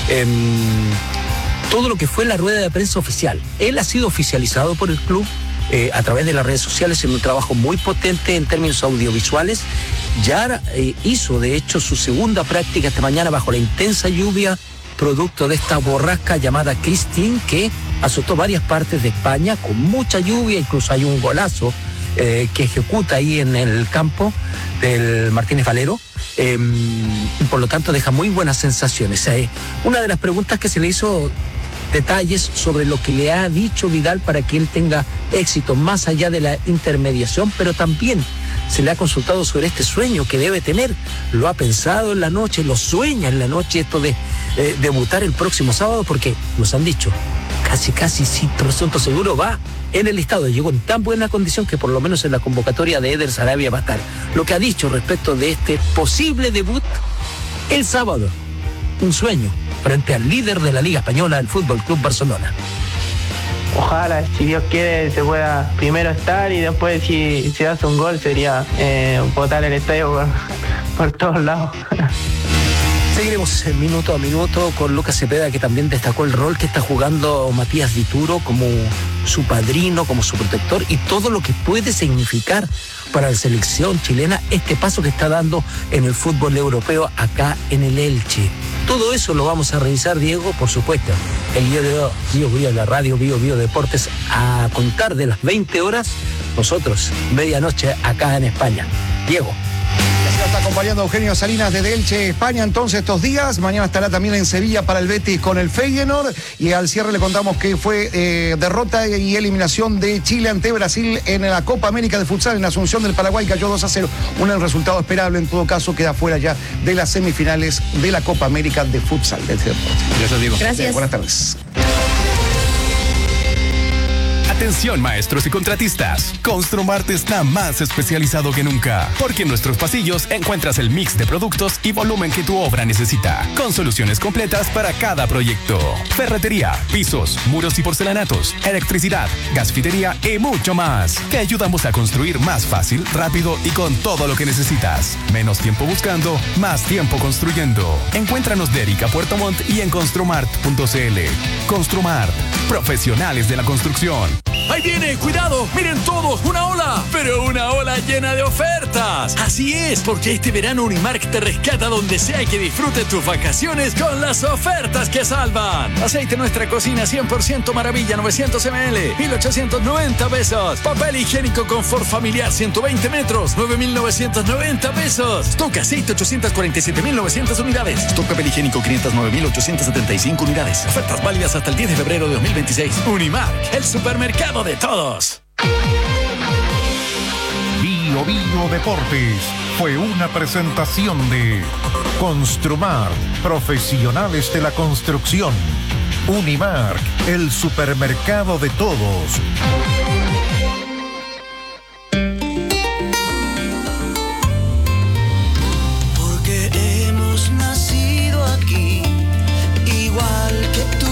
Todo lo que fue la rueda de prensa oficial. Él ha sido oficializado por el club a través de las redes sociales en un trabajo muy potente en términos audiovisuales. Ya hizo, de hecho, su segunda práctica esta mañana bajo la intensa lluvia, producto de esta borrasca llamada Christine, que azotó varias partes de España con mucha lluvia. Incluso hay un golazo que ejecuta ahí en el campo del Martínez Valero. Y por lo tanto deja muy buenas sensaciones. Una de las preguntas que se le hizo, detalles sobre lo que le ha dicho Vidal para que él tenga éxito más allá de la intermediación, pero también se le ha consultado sobre este sueño que debe tener. Lo ha pensado en la noche, lo sueña en la noche, esto de debutar el próximo sábado, porque nos han dicho casi 100% seguro va en el listado. Llegó en tan buena condición que por lo menos en la convocatoria de Eder Sarabia va a estar. Lo que ha dicho respecto de este posible debut el sábado, un sueño frente al líder de la Liga Española, el Fútbol Club Barcelona. Ojalá, si Dios quiere, se pueda primero estar y después si hace un gol sería botar el estadio por todos lados. Sí, Seguiremos minuto a minuto con Lucas Cepeda, que también destacó el rol que está jugando Matías Dituro como su padrino, como su protector, y todo lo que puede significar para la selección chilena este paso que está dando en el fútbol europeo acá en el Elche. Todo eso lo vamos a revisar, Diego, por supuesto, el día de hoy, Bio, la radio Bio Deportes, a contar de las 20 horas, nosotros, medianoche acá en España. Diego. Nos está acompañando Eugenio Salinas desde Elche, España, entonces estos días. Mañana estará también en Sevilla para el Betis con el Feyenoord. Y al cierre le contamos que fue derrota y eliminación de Chile ante Brasil en la Copa América de Futsal en Asunción del Paraguay. Cayó 2-0. Un resultado esperable, en todo caso, queda fuera ya de las semifinales de la Copa América de Futsal. Gracias, Diego. Gracias. Buenas tardes. Atención, maestros y contratistas. Construmart está más especializado que nunca, porque en nuestros pasillos encuentras el mix de productos y volumen que tu obra necesita, con soluciones completas para cada proyecto. Ferretería, pisos, muros y porcelanatos, electricidad, gasfitería y mucho más. Te ayudamos a construir más fácil, rápido y con todo lo que necesitas. Menos tiempo buscando, más tiempo construyendo. Encuéntranos de Erika Puerto Montt y en construmart.cl. Construmart, profesionales de la construcción. ¡Ahí viene! ¡Cuidado! ¡Miren todos! ¡Una ola! ¡Pero una ola llena de ofertas! Así es, porque este verano Unimark te rescata donde sea y que disfrutes tus vacaciones con las ofertas que salvan. Aceite Nuestra Cocina 100% Maravilla 900 ml, 1,890 pesos. Papel higiénico Confort Familiar 120 metros, 9,990 pesos. Stock aceite 847,900 unidades. Stock papel higiénico 509,875 unidades. Ofertas válidas hasta el 10 de febrero de 2026. Unimark, el supermercado de todos. Bio Deportes fue una presentación de Construmart, profesionales de la construcción. Unimark, el supermercado de todos. Porque hemos nacido aquí, igual que tú.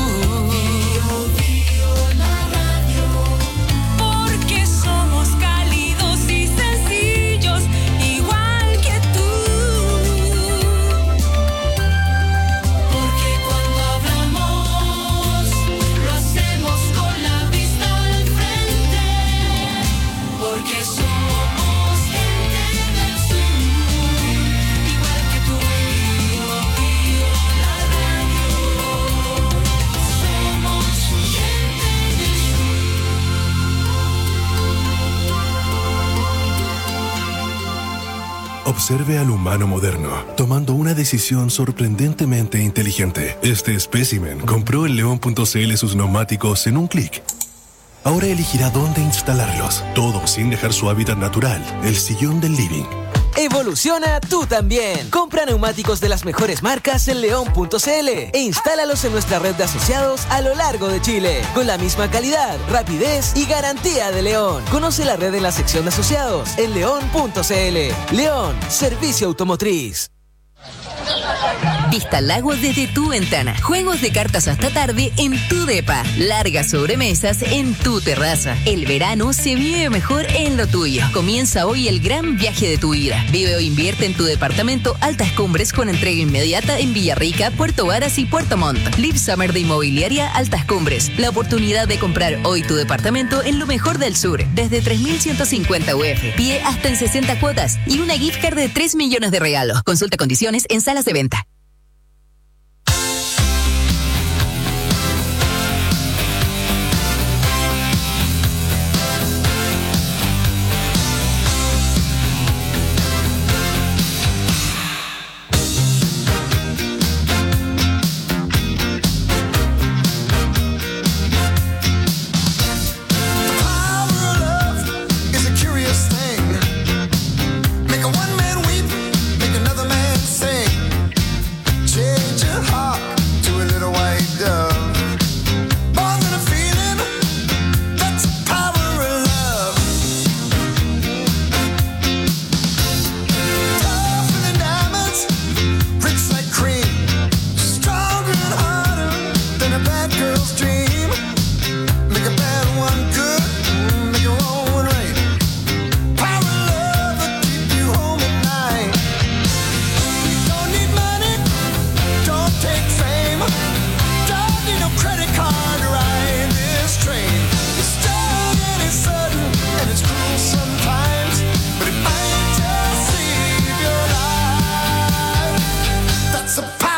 Observe al humano moderno, tomando una decisión sorprendentemente inteligente. Este espécimen compró en León.cl sus neumáticos en un clic. Ahora elegirá dónde instalarlos, todo sin dejar su hábitat natural, el sillón del living. Evoluciona tú también. Compra neumáticos de las mejores marcas en León.cl e instálalos en nuestra red de asociados a lo largo de Chile, con la misma calidad, rapidez y garantía de León. Conoce la red en la sección de asociados en León.cl. León, servicio automotriz. Vista al lago desde tu ventana. Juegos de cartas hasta tarde en tu depa. Largas sobremesas en tu terraza. El verano se vive mejor en lo tuyo. Comienza hoy el gran viaje de tu vida. Vive o invierte en tu departamento Altas Cumbres con entrega inmediata en Villarrica, Puerto Varas y Puerto Montt. Live Summer de Inmobiliaria Altas Cumbres. La oportunidad de comprar hoy tu departamento en lo mejor del sur. Desde 3.150 UF. Pie hasta en 60 cuotas. Y una gift card de 3 millones de regalos. Consulta condiciones en salas de venta.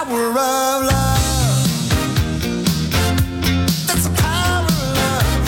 power of love. That's the power of love.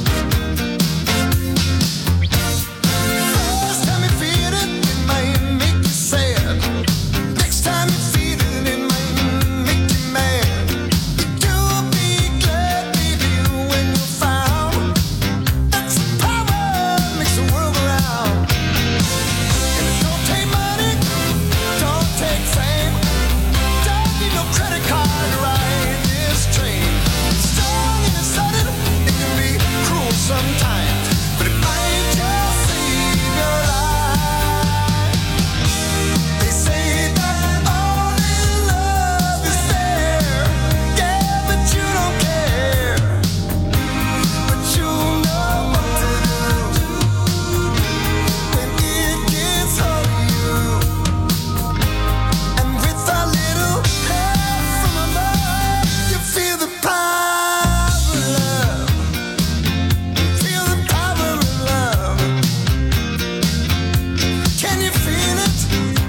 First time you feel it, it might make you sad. Next time you feel it, it might make you mad. You'll be glad, baby, when you're found. That's the power that makes the world go round. And it don't take money, don't take fame, don't need no credit card to ride this train. It's strong and it's sudden, it can be cruel sometimes, but it might just save your life. They say that only love is fair, yeah, but you don't care. But you know what to do when it gets hold of you. And with a little help from above, you feel the power of love. Feel the power of love. Can you feel it?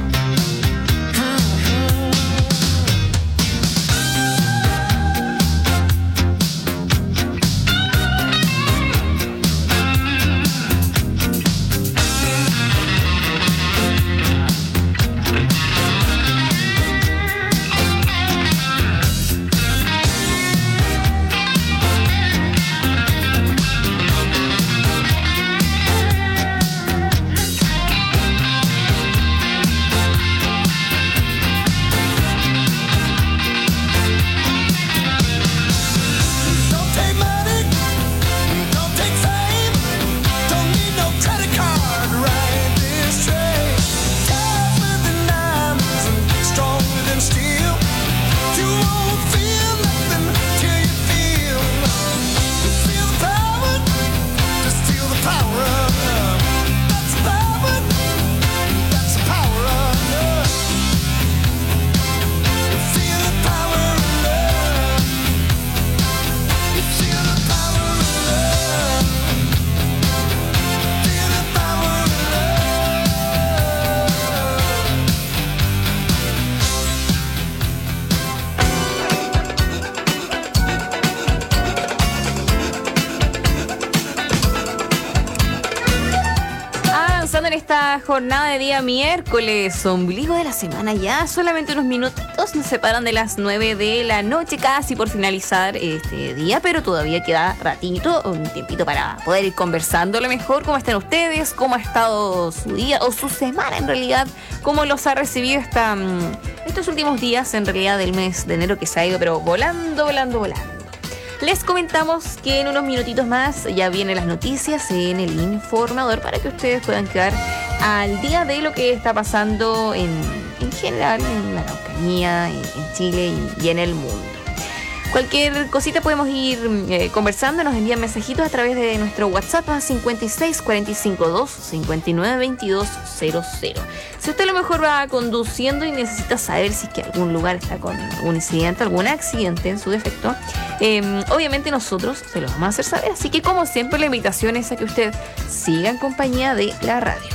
Don't take money, don't take fame, don't need no credit card to ride this train. Tougher than diamonds and stronger than steel. You won't feel nothing till you feel love. You feel the power, just feel the power of love. That's the power, that's the power of love. You feel the power of love. You feel the power of love. Feel the power of Avanzando en esta jornada de día miércoles, ombligo de la semana ya, solamente unos minutitos nos separan de las 9 de la noche, casi por finalizar este día, pero todavía queda ratito, un tiempito para poder ir conversando a lo mejor, cómo están ustedes, cómo ha estado su día o su semana en realidad, cómo los ha recibido estos últimos días en realidad del mes de enero que se ha ido pero volando. Les comentamos que en unos minutitos más ya vienen las noticias en el informador para que ustedes puedan quedar al día de lo que está pasando en general en la Araucanía, en Chile y en el mundo. Cualquier cosita podemos ir conversando, nos envían mensajitos a través de nuestro WhatsApp a 56 45 2 59 22 00. Si usted a lo mejor va conduciendo y necesita saber si es que algún lugar está con algún incidente, algún accidente en su defecto, obviamente nosotros se lo vamos a hacer saber. Así que como siempre la invitación es a que usted siga en compañía de la radio.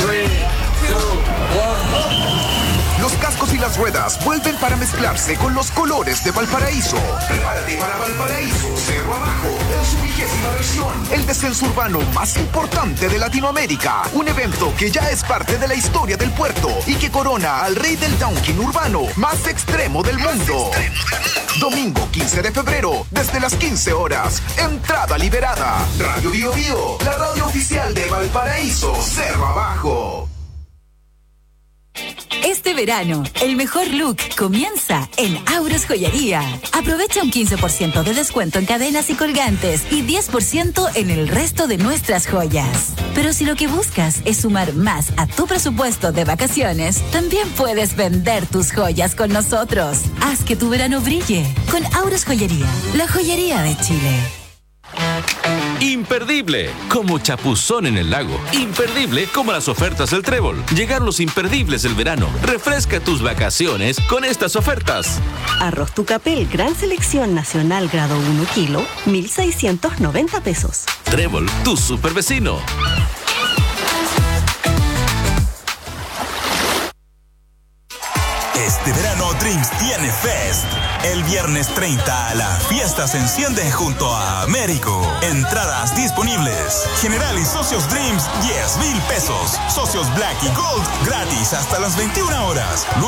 Los cascos y las ruedas vuelven para mezclarse con los colores de Valparaíso. Prepárate para Valparaíso, Cerro Abajo, en su 20ª versión. El descenso urbano más importante de Latinoamérica. Un evento que ya es parte de la historia del puerto y que corona al rey del downhill urbano más extremo del mundo. Domingo 15 de febrero, desde las 15 horas. Entrada liberada. Radio Bio Bio, la radio oficial de Valparaíso, Cerro Abajo. Este verano, el mejor look comienza en Auros Joyería. Aprovecha un 15% de descuento en cadenas y colgantes y 10% en el resto de nuestras joyas. Pero si lo que buscas es sumar más a tu presupuesto de vacaciones, también puedes vender tus joyas con nosotros. Haz que tu verano brille con Auros Joyería, la joyería de Chile. Imperdible, como chapuzón en el lago. Imperdible, como las ofertas del Trébol. Llegaron los imperdibles del verano. Refresca tus vacaciones con estas ofertas. Arroz Tucapel, gran selección nacional, grado 1 kilo, 1,690 pesos. Trébol, tu super vecino. Este verano Dreams tiene Fest. El viernes 30 la fiesta se enciende junto a Américo. Entradas disponibles. General y socios Dreams, 10,000 pesos. Socios Black y Gold, gratis hasta las 21 horas.